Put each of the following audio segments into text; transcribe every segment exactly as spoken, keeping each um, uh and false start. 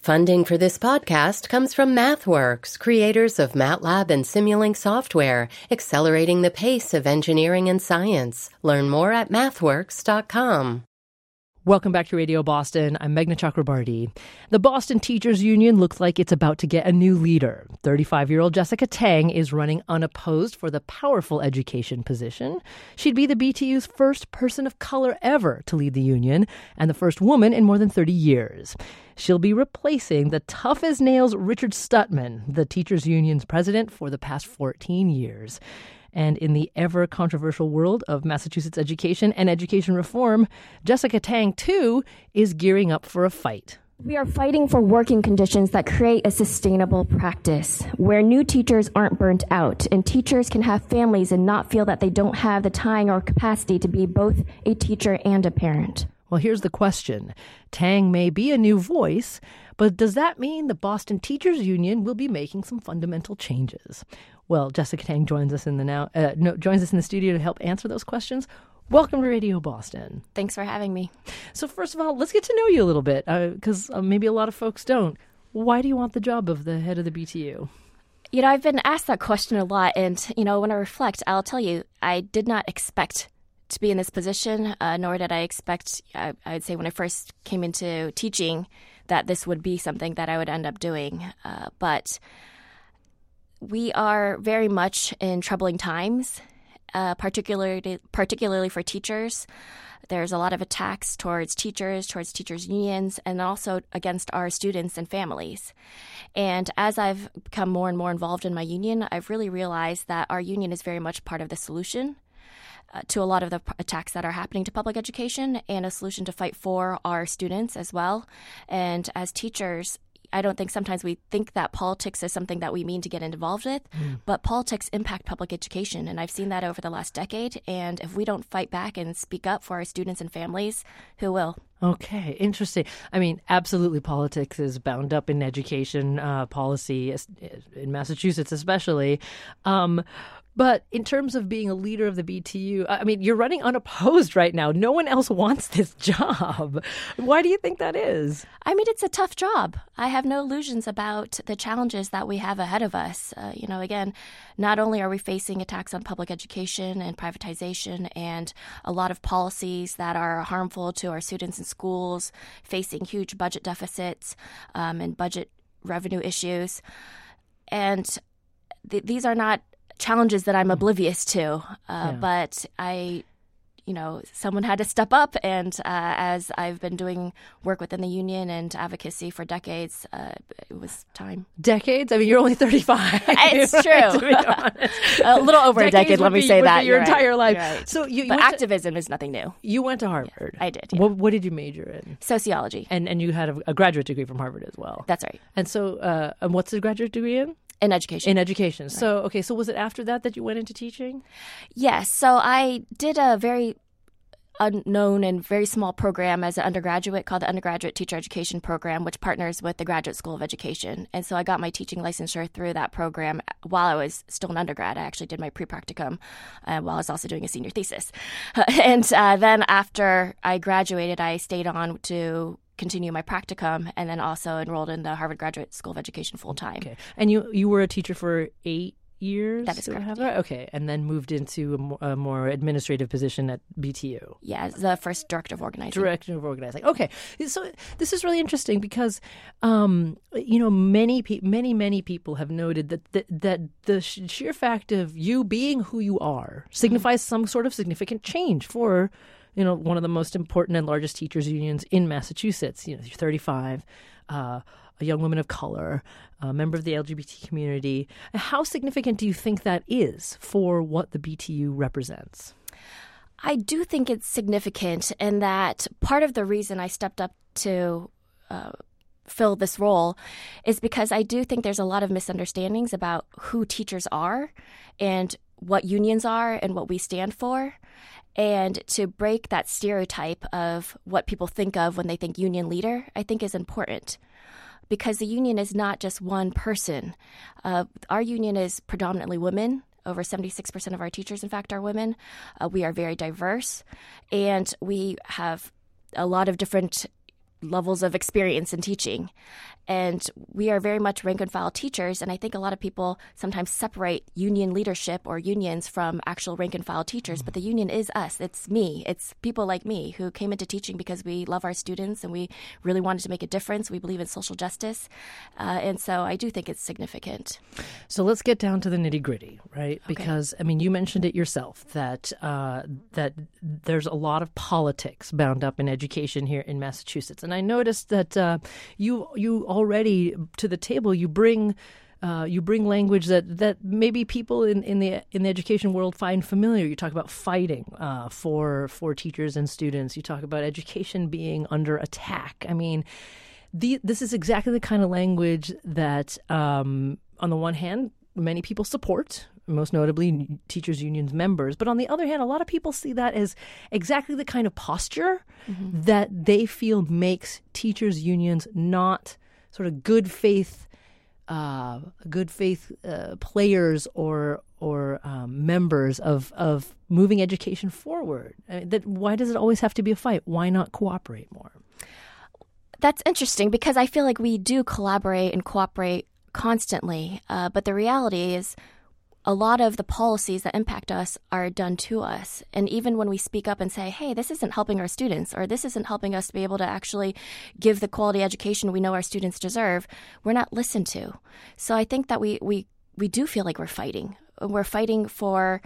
Funding for this podcast comes from MathWorks, creators of MATLAB and Simulink software, accelerating the pace of engineering and science. Learn more at mathworks dot com. Welcome back to Radio Boston. I'm Meghna Chakrabarty. The Boston Teachers Union looks like it's about to get a new leader. thirty-five-year-old Jessica Tang is running unopposed for the powerful education position. She'd be the B T U's first person of color ever to lead the union and the first woman in more than thirty years. She'll be replacing the tough-as-nails Richard Stutman, the Teachers Union's president for the past fourteen years. And in the ever-controversial world of Massachusetts education and education reform, Jessica Tang, too, is gearing up for a fight. We are fighting for working conditions that create a sustainable practice, where new teachers aren't burnt out, and teachers can have families and not feel that they don't have the time or capacity to be both a teacher and a parent. Well, here's the question. Tang may be a new voice, but does that mean the Boston Teachers Union will be making some fundamental changes? Well, Jessica Tang joins us in the now uh, no, joins us in the studio to help answer those questions. Welcome to Radio Boston. Thanks for having me. So first of all, let's get to know you a little bit, because uh, uh, maybe a lot of folks don't. Why do you want the job of the head of the B T U? You know, I've been asked that question a lot, and, you know, when I reflect, I'll tell you, I did not expect to be in this position, uh, nor did I expect, I, I would say when I first came into teaching, that this would be something that I would end up doing. Uh, but we are very much in troubling times, uh, particularly particularly for teachers. There's a lot of attacks towards teachers, towards teachers' unions, and also against our students and families. And as I've become more and more involved in my union, I've really realized that our union is very much part of the solution uh, to a lot of the p- attacks that are happening to public education, and a solution to fight for our students as well. And as teachers, I don't think sometimes we think that politics is something that we mean to get involved with, mm. but politics impact public education, and I've seen that over the last decade. And if we don't fight back and speak up for our students and families, who will? Okay, interesting. I mean, absolutely, politics is bound up in education uh, policy, in Massachusetts especially. Um, But in terms of being a leader of the B T U, I mean, you're running unopposed right now. No one else wants this job. Why do you think that is? I mean, it's a tough job. I have no illusions about the challenges that we have ahead of us. Uh, you know, again, not only are we facing attacks on public education and privatization and a lot of policies that are harmful to our students in schools, facing huge budget deficits um, and budget revenue issues. And th- these are not challenges that I'm oblivious to, uh, yeah. but I, you know, someone had to step up, and uh, as I've been doing work within the union and advocacy for decades, uh, it was time. Decades? I mean, you're only thirty-five. It's true. A little over Decades a decade, let me be, say that. Your you're entire right. life. Right. So you, you but activism to, is nothing new. You went to Harvard. Yeah, I did. Yeah. What, what did you major in? Sociology. And and you had a, a graduate degree from Harvard as well. That's right. And so, uh, and what's the graduate degree in? In education. In education. Right. So, okay, so was it after that that you went into teaching? Yes. So I did a very unknown and very small program as an undergraduate called the Undergraduate Teacher Education Program, which partners with the Graduate School of Education. And so I got my teaching licensure through that program while I was still an undergrad. I actually did my pre-practicum uh, while I was also doing a senior thesis. and uh, then after I graduated, I stayed on to continue my practicum, and then also enrolled in the Harvard Graduate School of Education full time. Okay, and you you were a teacher for eight years. That is correct. Have that? Okay, and then moved into a more, a more administrative position at B T U. Yeah, as the first director of organizing. Director of organizing. Okay, so this is really interesting because, um, you know, many pe- many many people have noted that the, that the sheer fact of you being who you are signifies mm-hmm. some sort of significant change for, you know, one of the most important and largest teachers unions in Massachusetts. You know, you're thirty-five, uh, a young woman of color, a member of the L G B T community. How significant do you think that is for what the B T U represents? I do think it's significant, and that part of the reason I stepped up to uh, fill this role is because I do think there's a lot of misunderstandings about who teachers are and what unions are and what we stand for. And to break that stereotype of what people think of when they think union leader, I think is important. Because the union is not just one person. Uh, our union is predominantly women. Over seventy-six percent of our teachers, in fact, are women. Uh, we are very diverse. And we have a lot of different levels of experience in teaching. And we are very much rank and file teachers. And I think a lot of people sometimes separate union leadership or unions from actual rank and file teachers. Mm-hmm. But the union is us. It's me. It's people like me who came into teaching because we love our students and we really wanted to make a difference. We believe in social justice. Uh, and so I do think it's significant. So let's get down to the nitty gritty, right? Okay. Because, I mean, you mentioned it yourself that uh, that there's a lot of politics bound up in education here in Massachusetts. And I noticed that uh, you you already to the table you bring uh, you bring language that, that maybe people in, in the in the education world find familiar. You talk about fighting uh, for for teachers and students. You talk about education being under attack. I mean, the, this is exactly the kind of language that, um, on the one hand, many people support, most notably teachers' unions members. But on the other hand, a lot of people see that as exactly the kind of posture mm-hmm. that they feel makes teachers' unions not sort of good faith, uh, good faith uh, players or or um, members of of moving education forward. I mean, that why does it always have to be a fight? Why not cooperate more? That's interesting because I feel like we do collaborate and cooperate constantly, uh, but the reality is a lot of the policies that impact us are done to us. And even when we speak up and say, hey, this isn't helping our students, or this isn't helping us to be able to actually give the quality education we know our students deserve, we're not listened to. So I think that we we, we do feel like we're fighting. We're fighting for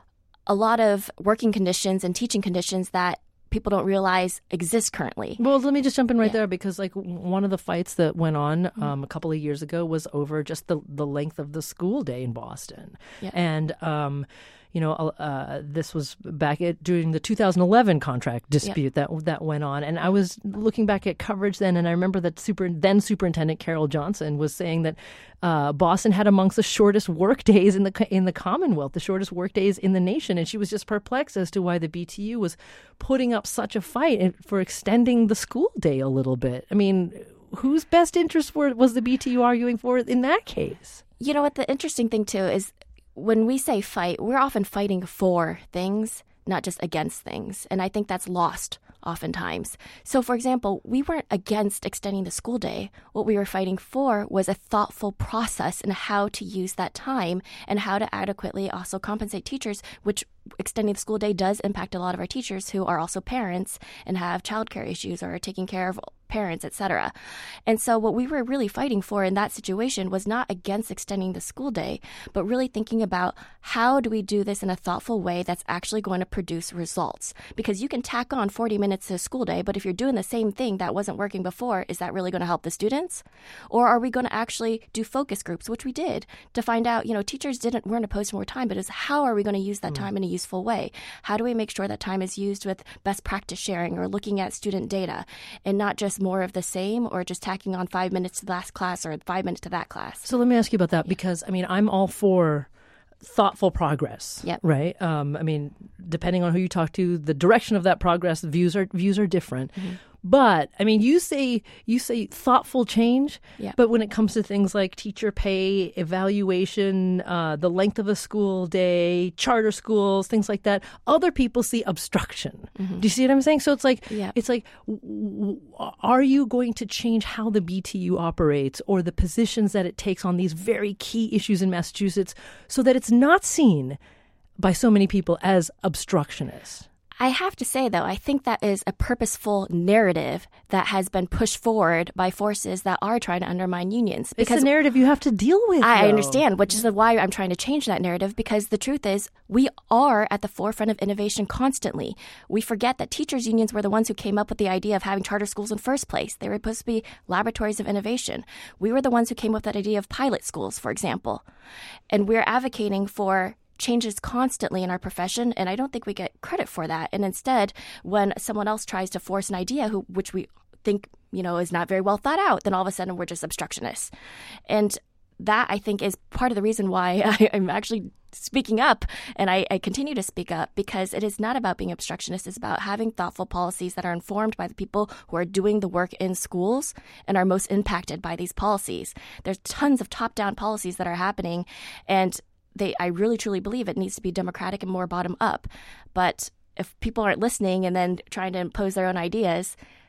a lot of working conditions and teaching conditions that people don't realize exist currently. Well, let me just jump in right yeah. there because like one of the fights that went on um, mm-hmm. a couple of years ago was over just the, the length of the school day in Boston. Yeah. And, um, you know, uh, this was back at, during the two thousand eleven contract dispute yeah. that that went on. And I was looking back at coverage then, and I remember that super, then Superintendent Carol Johnson was saying that uh, Boston had amongst the shortest work days in the in the Commonwealth, the shortest work days in the nation. And she was just perplexed as to why the B T U was putting up such a fight for extending the school day a little bit. I mean, whose best interest were, was the B T U arguing for in that case? You know what? The interesting thing, too, is when we say fight, we're often fighting for things, not just against things. And I think that's lost oftentimes. So, for example, we weren't against extending the school day. What we were fighting for was a thoughtful process in how to use that time and how to adequately also compensate teachers, which extending the school day does impact a lot of our teachers who are also parents and have childcare issues or are taking care of parents, et cetera. And so what we were really fighting for in that situation was not against extending the school day, but really thinking about how do we do this in a thoughtful way that's actually going to produce results? Because you can tack on forty minutes to a school day, but if you're doing the same thing that wasn't working before, is that really going to help the students? Or are we going to actually do focus groups, which we did, to find out, you know, teachers didn't weren't opposed to more time, but it's how are we going to use that mm. time in a useful way? How do we make sure that time is used with best practice sharing or looking at student data and not just more of the same or just tacking on five minutes to the last class or five minutes to that class? So let me ask you about that, yeah. because, I mean, I'm all for thoughtful progress, yep. right? Um, I mean, depending on who you talk to, the direction of that progress, views are views are different. Mm-hmm. But I mean, you say you say thoughtful change, yeah. but when it comes to things like teacher pay, evaluation, uh, the length of a school day, charter schools, things like that, other people see obstruction. Mm-hmm. Do you see what I'm saying? So it's like yeah. it's like, w- w- are you going to change how the B T U operates or the positions that it takes on these very key issues in Massachusetts so that it's not seen by so many people as obstructionist? I have to say, though, I think that is a purposeful narrative that has been pushed forward by forces that are trying to undermine unions. Because it's a narrative you have to deal with. I though. understand, which is why I'm trying to change that narrative, because the truth is we are at the forefront of innovation constantly. We forget that teachers' unions were the ones who came up with the idea of having charter schools in the first place. They were supposed to be laboratories of innovation. We were the ones who came up with that idea of pilot schools, for example. And we're advocating for changes constantly in our profession, and I don't think we get credit for that. And instead, when someone else tries to force an idea who which we think, you know, is not very well thought out, then all of a sudden we're just obstructionists. And that, I think, is part of the reason why I, I'm actually speaking up, and I, I continue to speak up, because it is not about being obstructionist. It's about having thoughtful policies that are informed by the people who are doing the work in schools and are most impacted by these policies. There's tons of top-down policies that are happening, and They, I really, truly believe it needs to be democratic and more bottom up. But if people aren't listening and then trying to impose their own ideas,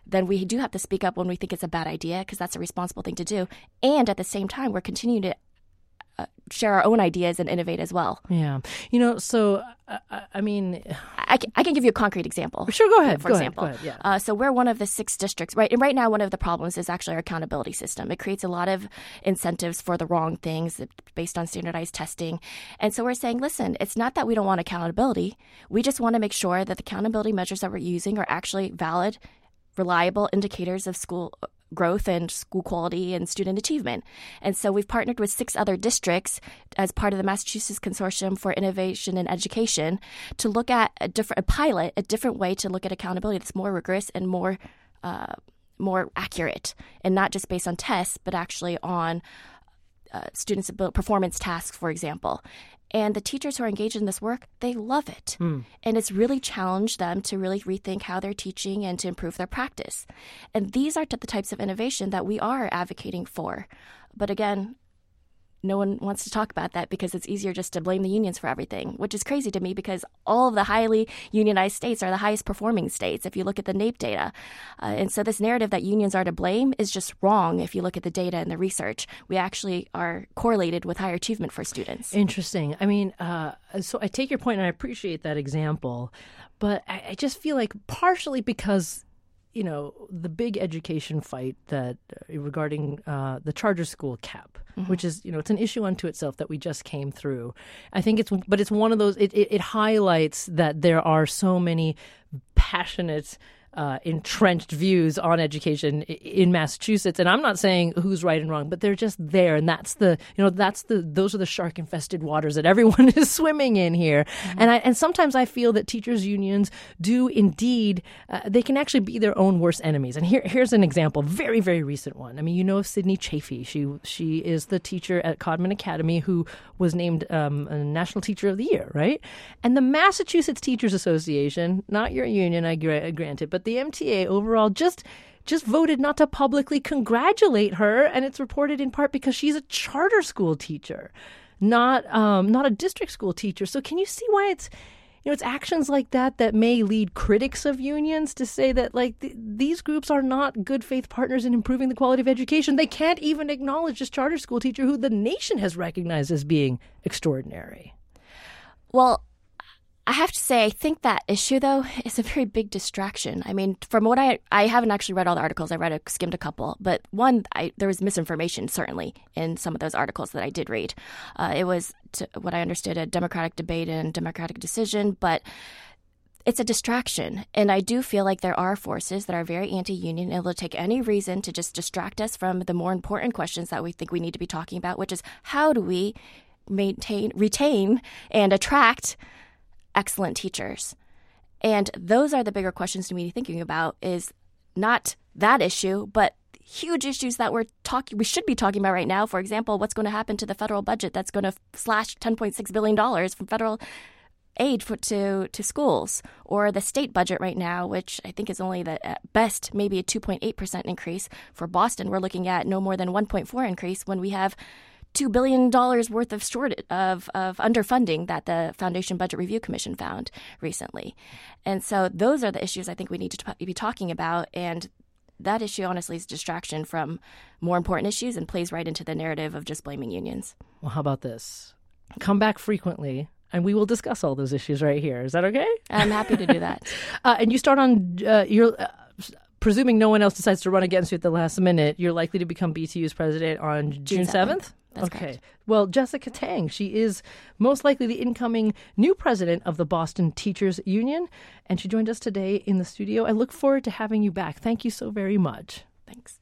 then we do have to speak up when we think it's a bad idea, because that's a responsible thing to do. And at the same time, we're continuing to uh, share our own ideas and innovate as well. Yeah. You know, so, uh, I mean... I can, I can give you a concrete example. Sure, go ahead. For go example. Ahead, go ahead, yeah. uh, so we're one of the six districts, right? And right now, one of the problems is actually our accountability system. It creates a lot of incentives for the wrong things based on standardized testing. And so we're saying, listen, it's not that we don't want accountability. We just want to make sure that the accountability measures that we're using are actually valid, reliable indicators of school growth and school quality and student achievement. And so we've partnered with six other districts as part of the Massachusetts Consortium for Innovation in Education to look at a different a pilot, a different way to look at accountability that's more rigorous and more uh, more accurate, and not just based on tests, but actually on uh, students' performance tasks, for example. And the teachers who are engaged in this work, they love it. Mm. And it's really challenged them to really rethink how they're teaching and to improve their practice. And these are the types of innovation that we are advocating for. But again, no one wants to talk about that because it's easier just to blame the unions for everything, which is crazy to me because all of the highly unionized states are the highest performing states if you look at the NAEP data. Uh, and so this narrative that unions are to blame is just wrong if you look at the data and the research. We actually are correlated with higher achievement for students. Interesting. I mean, uh, so I take your point and I appreciate that example, but I, I just feel like partially because you know, the big education fight that uh, regarding uh, the charter school cap, mm-hmm. which is, you know, it's an issue unto itself that we just came through. I think it's, but it's one of those, it, it, it highlights that there are so many passionate Uh, entrenched views on education in Massachusetts, and I'm not saying who's right and wrong, but they're just there, and that's the you know that's the those are the shark-infested waters that everyone is swimming in here. Mm-hmm. And I and sometimes I feel that teachers' unions do indeed uh, they can actually be their own worst enemies. And here here's an example, very very recent one. I mean, you know Sydney Chafee. She she is the teacher at Codman Academy who was named um, a National Teacher of the Year, right? And the Massachusetts Teachers Association, not your union, I gra- granted, but the M T A overall just just voted not to publicly congratulate her, and it's reported in part because she's a charter school teacher, not um, not a district school teacher. So can you see why it's you know it's actions like that that may lead critics of unions to say that like th- these groups are not good faith partners in improving the quality of education. They can't even acknowledge this charter school teacher who the nation has recognized as being extraordinary. Well, I have to say, I think that issue, though, is a very big distraction. I mean, from what I I haven't actually read all the articles. I read a, skimmed a couple. But one, I, there was misinformation, certainly, in some of those articles that I did read. Uh, it was, to what I understood, a democratic debate and democratic decision. But it's a distraction. And I do feel like there are forces that are very anti-union and will take any reason to just distract us from the more important questions that we think we need to be talking about, which is how do we maintain, retain, and attract excellent teachers. And those are the bigger questions to be thinking about, is not that issue, but huge issues that we're talking we should be talking about right now. For example, what's going to happen to the federal budget that's going to slash ten point six billion dollars from federal aid for, to to schools, or the state budget right now, which I think is only the at best maybe a two point eight percent increase. For Boston, we're looking at no more than one point four increase when we have two billion dollars worth of short of, of underfunding that the Foundation Budget Review Commission found recently. And so those are the issues I think we need to t- be talking about. And that issue, honestly, is distraction from more important issues and plays right into the narrative of just blaming unions. Well, how about this? Come back frequently, and we will discuss all those issues right here. Is that okay? I'm happy to do that. uh, and you start on uh, your... Uh, presuming no one else decides to run against you at the last minute, you're likely to become B T U's president on June seventh? That's okay. Correct. Well, Jessica Tang, she is most likely the incoming new president of the Boston Teachers Union, and she joined us today in the studio. I look forward to having you back. Thank you so very much. Thanks.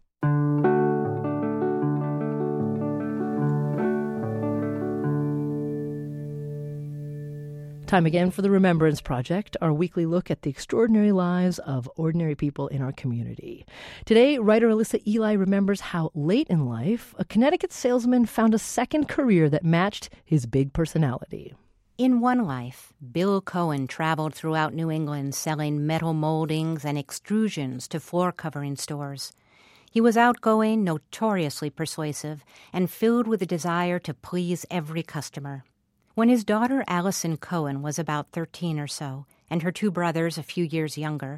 Time again for the Remembrance Project, our weekly look at the extraordinary lives of ordinary people in our community. Today, writer Alyssa Ely remembers how late in life, a Connecticut salesman found a second career that matched his big personality. In one life, Bill Cohen traveled throughout New England selling metal moldings and extrusions to floor-covering stores. He was outgoing, notoriously persuasive, and filled with a desire to please every customer. When his daughter Allison Cohen was about thirteen or so, and her two brothers a few years younger,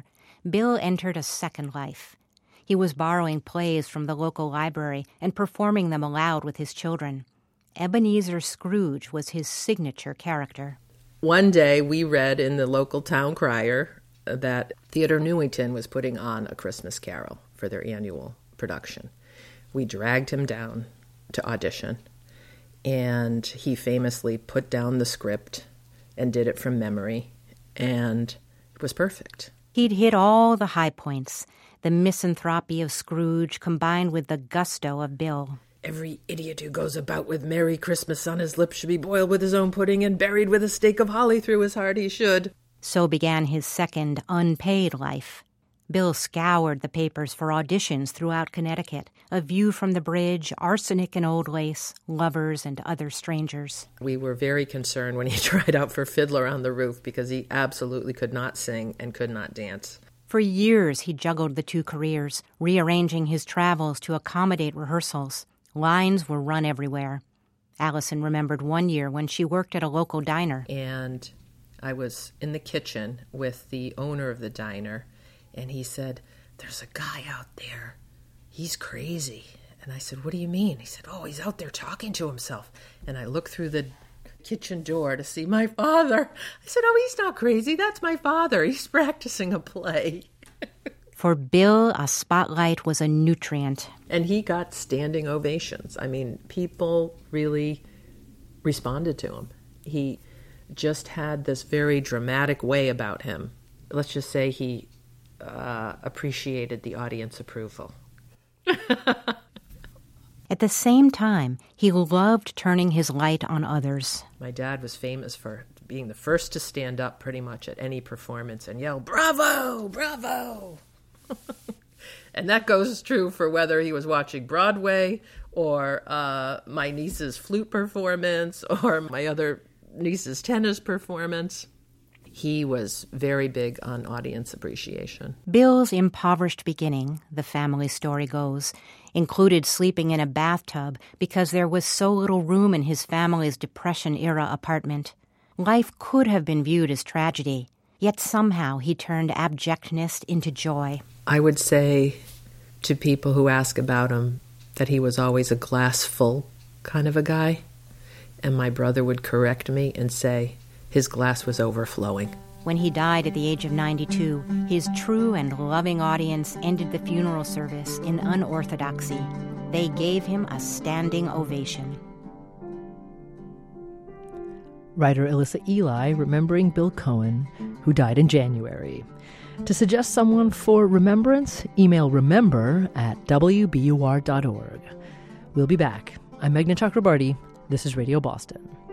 Bill entered a second life. He was borrowing plays from the local library and performing them aloud with his children. Ebenezer Scrooge was his signature character. One day we read in the local town crier that Theatre Newington was putting on A Christmas Carol for their annual production. We dragged him down to audition, and he famously put down the script and did it from memory, and it was perfect. He'd hit all the high points, the misanthropy of Scrooge combined with the gusto of Bill. Every idiot who goes about with Merry Christmas on his lips should be boiled with his own pudding and buried with a stake of holly through his heart. He should. So began his second unpaid life. Bill scoured the papers for auditions throughout Connecticut, A View from the Bridge, Arsenic and Old Lace, Lovers and Other Strangers. We were very concerned when he tried out for Fiddler on the Roof because he absolutely could not sing and could not dance. For years he juggled the two careers, rearranging his travels to accommodate rehearsals. Lines were run everywhere. Allison remembered one year when she worked at a local diner. And I was in the kitchen with the owner of the diner, and he said, "There's a guy out there. He's crazy." And I said, "What do you mean?" He said, "Oh, he's out there talking to himself." And I looked through the kitchen door to see my father. I said, "Oh, he's not crazy. That's my father. He's practicing a play." For Bill, a spotlight was a nutrient. And he got standing ovations. I mean, people really responded to him. He just had this very dramatic way about him. Let's just say he uh, appreciated the audience approval. At the same time, he loved turning his light on others. My dad was famous for being the first to stand up pretty much at any performance and yell, "Bravo! Bravo!" And that goes true for whether he was watching Broadway or uh, my niece's flute performance or my other niece's tennis performance. He was very big on audience appreciation. Bill's impoverished beginning, the family story goes, included sleeping in a bathtub because there was so little room in his family's Depression-era apartment. Life could have been viewed as tragedy, yet somehow he turned abjectness into joy. I would say to people who ask about him that he was always a glass full kind of a guy, and my brother would correct me and say his glass was overflowing. When he died at the age of ninety-two, his true and loving audience ended the funeral service in unorthodoxy. They gave him a standing ovation. Writer Alyssa Ely remembering Bill Cohen, who died in January. To suggest someone for remembrance, email remember at w b u r dot org. We'll be back. I'm Meghna Chakrabarty. This is Radio Boston.